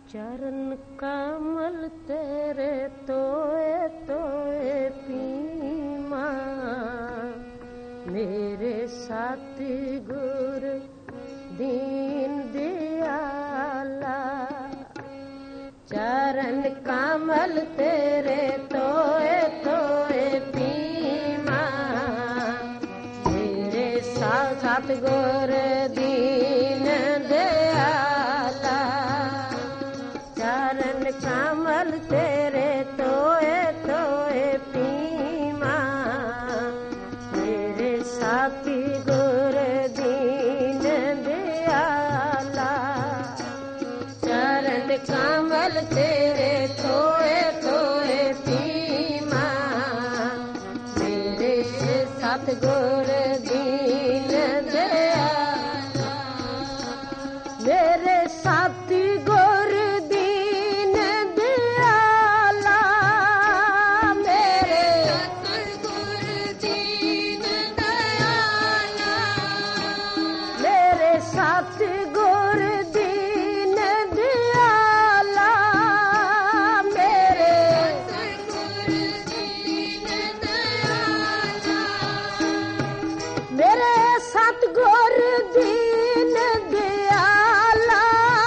चरण कमल तेरे तोए तोए पीमा, मेरे सतगुर दीन दयाला। चरण कमल तेरे तोए तोए पीमा, मेरे सतगुर दीन दयाला। चरण कमल तेरे तोए तोए पीमा, मेरे सतगुर दीन दयाला। चरण कमल तेरे तोए तोए पीमा, मेरे सतगुर दीन दयाला। मेरे सतगुर दीन दयाला, मेरे सतगुर दीन दयाला। मेरे सतगुर दीन दयाला, मेरे सतगुर दीन दयाला। मेरे सतगुर दीन दयाला,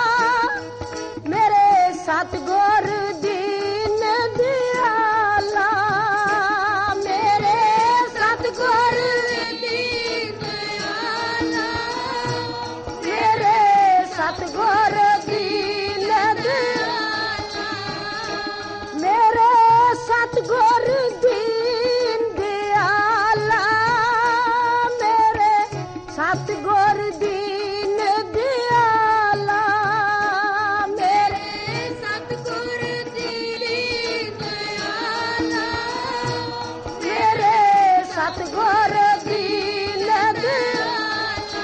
मेरे सतगुर दीन दयाला। मेरे सतगुर दीन दयाला, मेरे सतगुर दीन दयाला। मेरे सतगुर दीन दयाला, मेरे सतगुर दीन दयाला। मेरे सतगुर दीन दयाला, मेरे सतगुर दीन दयाला।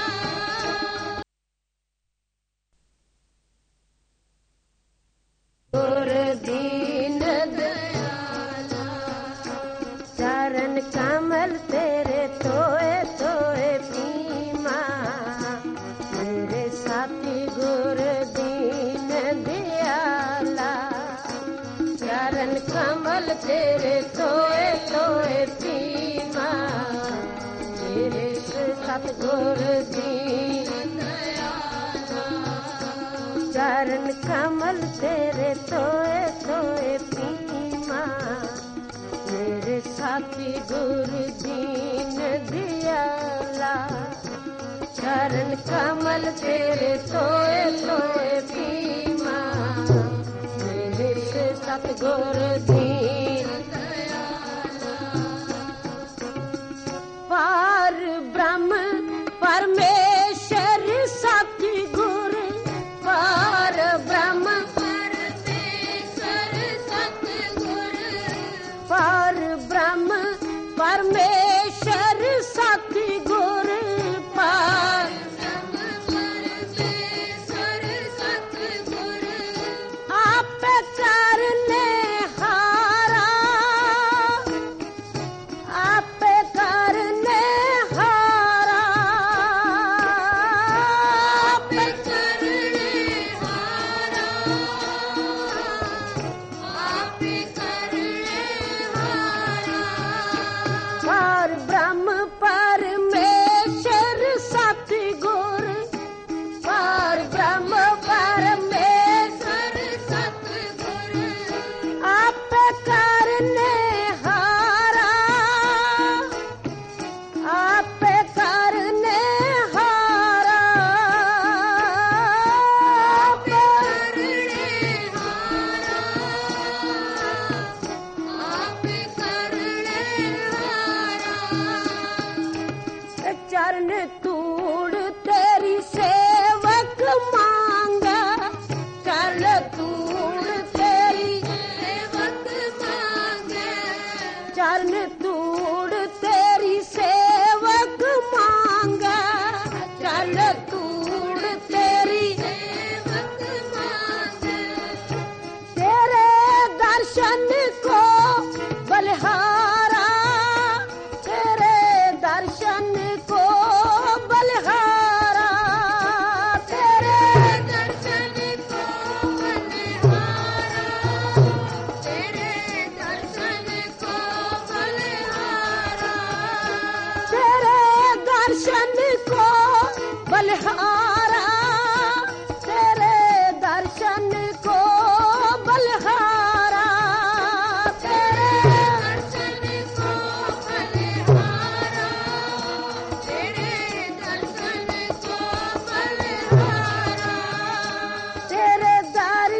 गुर दीन दयाला। चरण कमल तेरे तोए तोए पीमा, मेरे सतगुर दीन दयाला। चरण कमल तेरे तोए तोए पीमा, मेरे सतगुर दीन दयाला। चरण कमल तेरे तोए तोए पीमा, मेरे सतगुर दीन दयाला। चरण कमल तेरे तोए तोए पीमा, मेरे सतगुर दीन दयाला। पार ब्रह्म परमेश्वर सतगुर, पार ब्रह्म परमेश्वर सतगुर। पार ब्रह्म परमेश्वर सतगुर, पार ब्रह्म परमेश्वर सतगुर। आप करने हार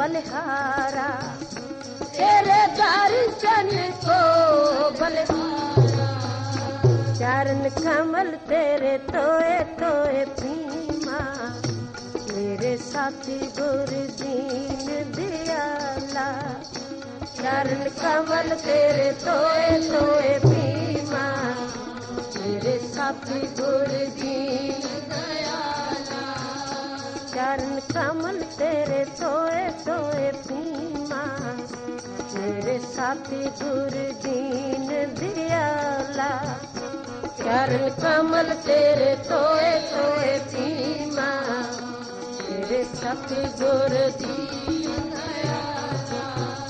बलिहारा, तेरे दर्शन को बलिहारा। चरण कमल तेरे तोए तोए पीमा, मेरे साथी गुरु दीन दयाला। चरण कमल तेरे तोए तोए पीमा, मेरे साथी गुरु दीन दयाला। चरण कमल तेरे तोए तोए पीमा, मेरे साथी गुरु दीन दयाला। चरण कमल तेरे तोए तोए पीमा, मेरे साथी गुरु दीन दयाला।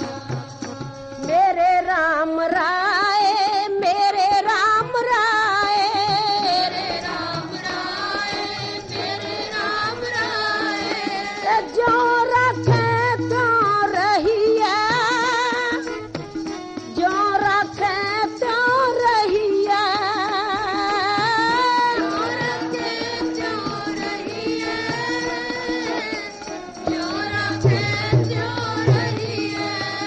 मेरे राम राय, मेरे राम राय, मेरे राम राय, मेरे राम राय। जो रखे तो रहिया, जो रखे तो रहिया, जो रखे तो रहिया, जो रखे तो रहिया।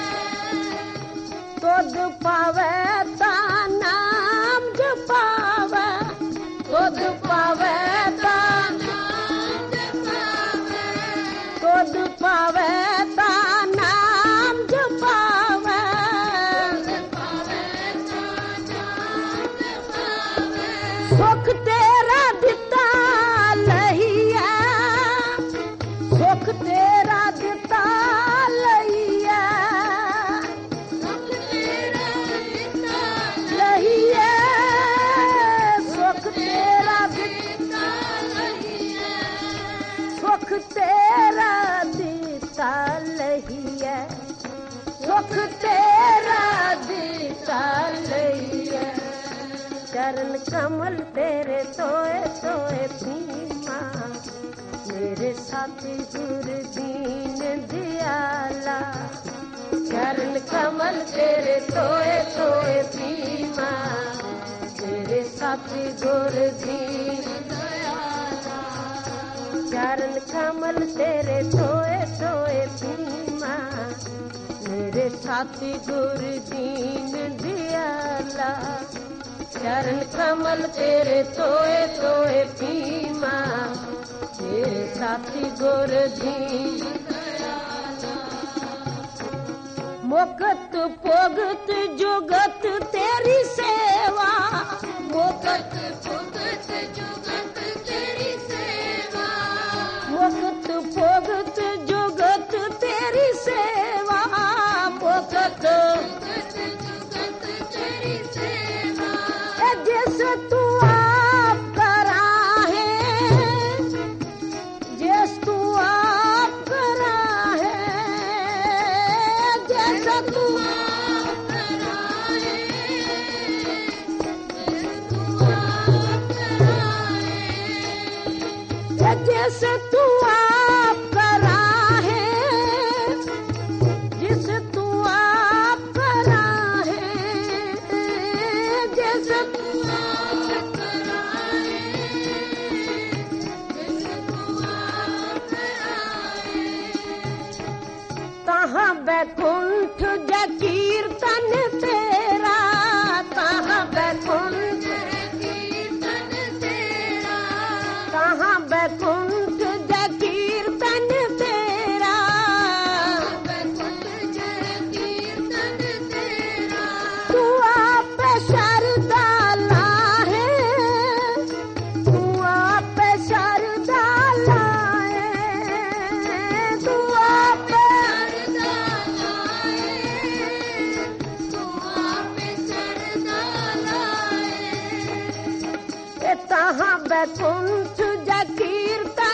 तुद पावे ता नाम जपावे, तुद पावे ता नाम जपावे, तुद पावे ता नाम जपावे, सुख तेरा दिता लहिया, सुख तेरा दिता लहिया, सुख तेरा दिता लहिया, सुख तेरा दिता लहिया, सुख तेरा दिता लहिया, सुख तेरा दिता लहिया। चरण कमल तेरे तोए तोए पीमा, मेरे साथी गुरु दीन दयाला। चरण कमल तेरे तोए तोए पीमा, मेरे साथी गुरु दीन दयाला। चरण कमल तेरे तोए तोए पीमा, मेरे साथी गुरु दीन दयाला। चरण कमल तेरे तोए तोए पीमा, मेरे साथी गुरु दीन दयाला। मुकत भोगत जुगत तेरी सेवा, मुकत भोगत जुगत तेरी सेवा, मुकत भोगत जुगत तेरी सेवा, मुकत भोगत जुगत तेरी सेवा। जिस तू आप करा है, जिस तू आप करा है, जिस तू आप करा है, जिस तू आप करा है, जिस तू आप करा है, जिस तू आप करा है, जिस तू आप करा है, जिस तू आप करा है। तहाँ बैकुंठ जय कीर्तन तेरा, तहाँ बैकुंठ कीर्तन तेरा, तहाँ बैकुंठ जय कीर्तन तेरा, बैकुंठ जय कीर्तन तेरा। तू आप शरदाला है, तू आप शरदाला है, तू आप शरदाला है, तू आप शरदाला है। तहाँ बैकुंठ जय कीर्तन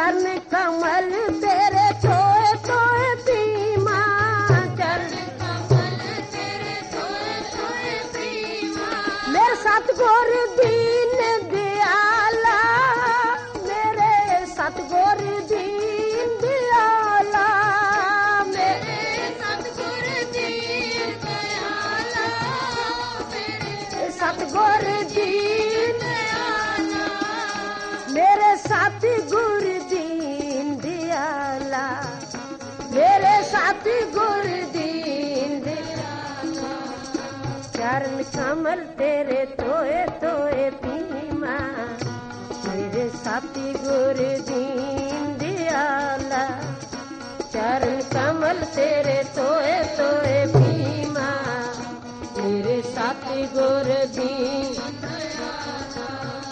चरण कमल तेरे तोए तोए पीमा, चरण कमल तेरे तोए तोए पीमा। मेरे सतगुर दीन दयाला, मेरे सतगुर दीन दयाला, मेरे सतगुर दीन दयाला, मेरे सतगुर दीन दयाला, मेरे सतगुर दीन दयाला, मेरे सतगुर दीन दयाला। चरण कमल तेरे तोए तोए पीमा, मेरे सतगुर दीन दयाला। चरण कमल तेरे तोए तोए पीमा, मेरे सतगुर दीन दयाला।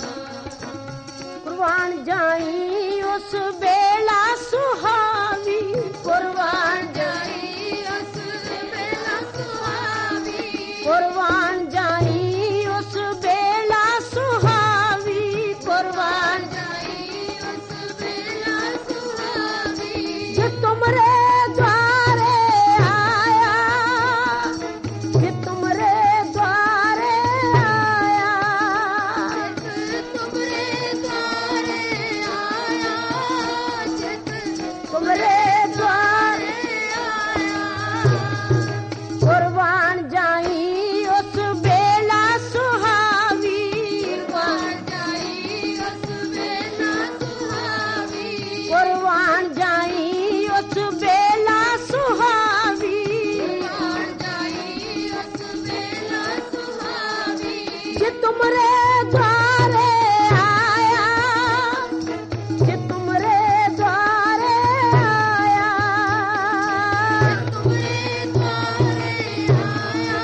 कुर्बान जाई उस बेला सुहावी, कुर्बान जाई उस बेला सुहावी, कुर्बान जाई उस बेला सुहावी, कुर्बान जाई उस बेला सुहावी। जे तुमरे द्वारे आया, जे तुमरे द्वारे आया, तुमरे द्वारे आया, तुमरे द्वारे आया। कुर्बान जाई उस बेला सुहावी, कुर्बान जाई उस बेला सुहावी, कुर्बान जाई उस बेला सुहावी, कुर्बान जाई उस बेला सुहावी। जे तुमरे द्वारे आया, जे तुमरे द्वारे आया, तुमरे द्वारे आया,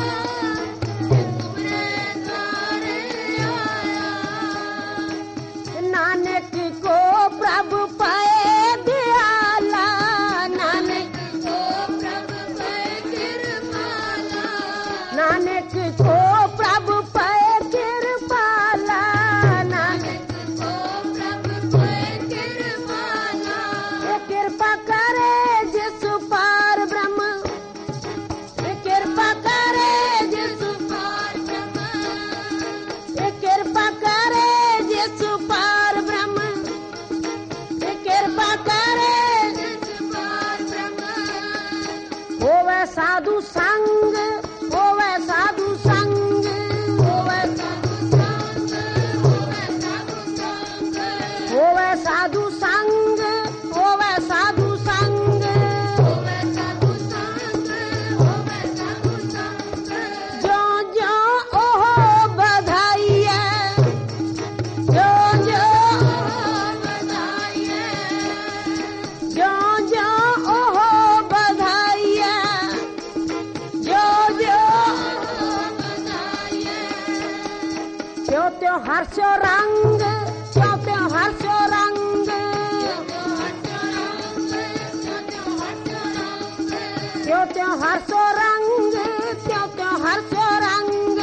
तुमरे द्वारे आया। नानक को प्रभु पाए दयाला, नानक को प्रभु पाए कृपाला, नानक को प्रभु पाए कृपाला, नानक को प्रभु पाए कृपाला। ये कृपा करे जिस पार ब्रह्म, ये कृपा करे जिस पार ब्रह्म, ये कृपा करे जिस पार ब्रह्म, ये कृपा करे जिस पार ब्रह्म। होवे साधु संग, होवे साधु संग, होवे साधु संग, होवे साधु संग, होवे साधु संग, होवे साधु संग, होवे साधु संग, होवे साधु संग। जो जो ओहो बधाई है, जो जो ओहो बधाई है, जो जो ओहो बधाई है, जो जो ओहो बधाई है। त्यों त्यों हर्षो रंग, त्यों त्यों हर्षो रंग, त्यों त्यों हर्षो रंग, त्यों त्यों हर्षो रंग।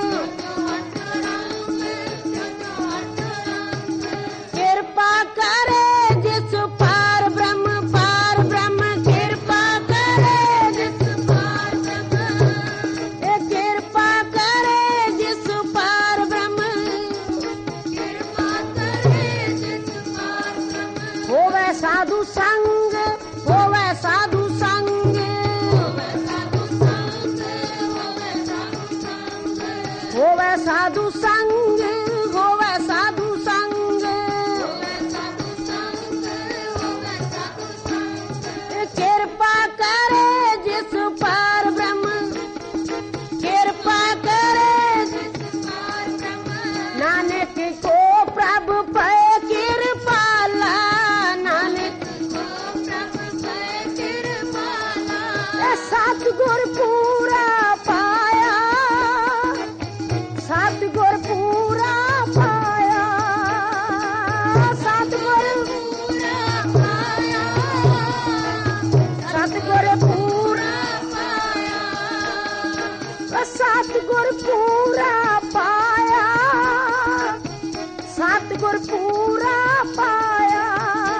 कृपा करे जिस पार ब्रह्म, पार ब्रह्म, कृपा करे जिस पार ब्रह्म, ये कृपा करे जिस पार ब्रह्म, कृपा करे जिस पार ब्रह्म। होवे साधु संग, होवे साधु संग, होवे साधु संग, होवे साधु संग, होवे साधु संग, होवे साधु संग, होवे साधु संग, होवे साधु संग। कृपा करे जिस पार ब्रह्म, कृपा करे जिस पार ब्रह्म। नानक को प्रभु पाए कृपाला, नानक को प्रभु पाए कृपाला। सतगुर पूरा पाया, सतगुर पूरा पाया, सतगुर पूरा पाया, सतगुर पूरा पाया, सतगुर पूरा पाया, सतगुर पूरा पाया।